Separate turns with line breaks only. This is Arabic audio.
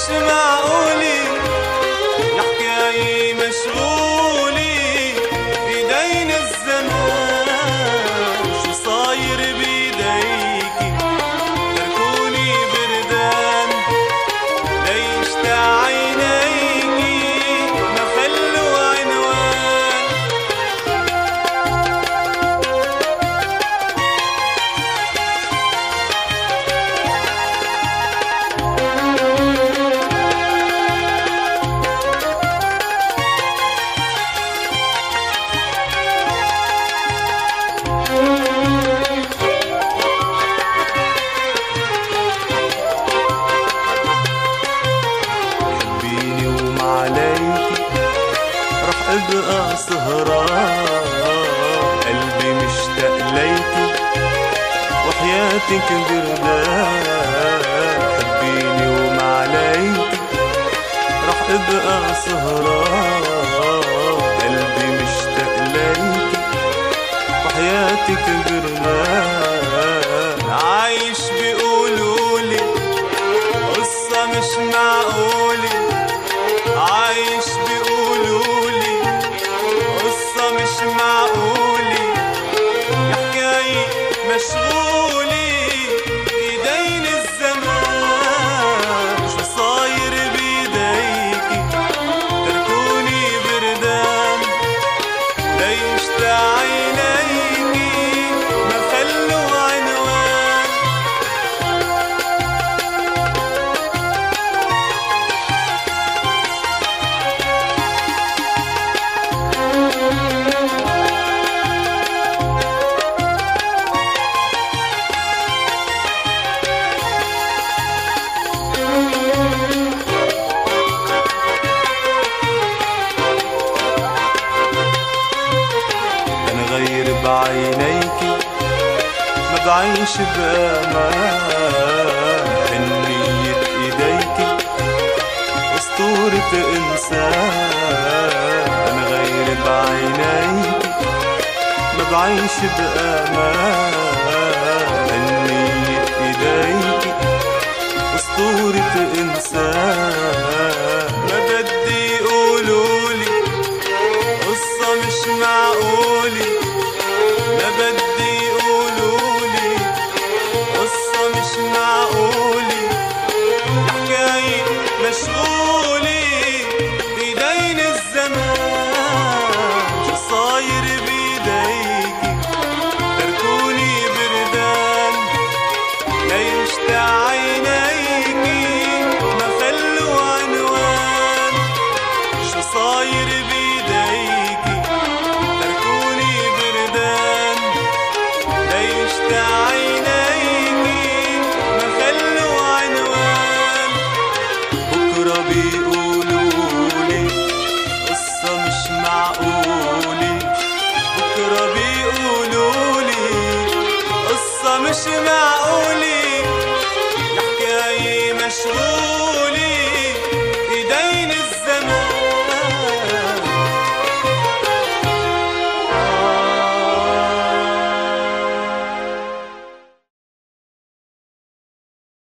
مش معقولي يا حكاية مشغولي بيدين الزمان. شو صاير بيديكي تركوني بردان، ليش تعينيكي ما خلوا عنوان. حبيني ومعليكي رح ابقى سهران، قلبي مشتاق ليكي وحياتك بردان. حبيني ومعليكي رح ابقى سهران، قلبي مشتاق ليكي وحياتك بردان. عايش بيقولولي قصة مش معقولة، عايش بيقولولي قصة مش معقولة يا حكاية مشغولي بيدين الزمان. شو صاير بيديكي تركوني بردان، ليش تعينيكي ما خلوا عنوان. أنا غير بعينيكي ما بعيش بأمان، حنية إيديكي أسطورة إنسان. أنا غير بعينيكي ما بعيش بأمان، حنية إيديكي أسطورة إنسان. ما بدي يقولولي قصة مش معقولة، ما بدي يقولولي قصة مش معقولة يا حكاية مشغولي بيدين الزمان. شو صاير بيديكي تركوني بردان، ليش تعينيكي ما خلوا عنوان. شو صاير بيديكي تركوني بردان، ليش تعينيكي ما خلوا عنوان. بكرة بيقولولي قصة مش معقولة، بكرة بيقولولي قصة مش معقولة يا حكاية مشغولة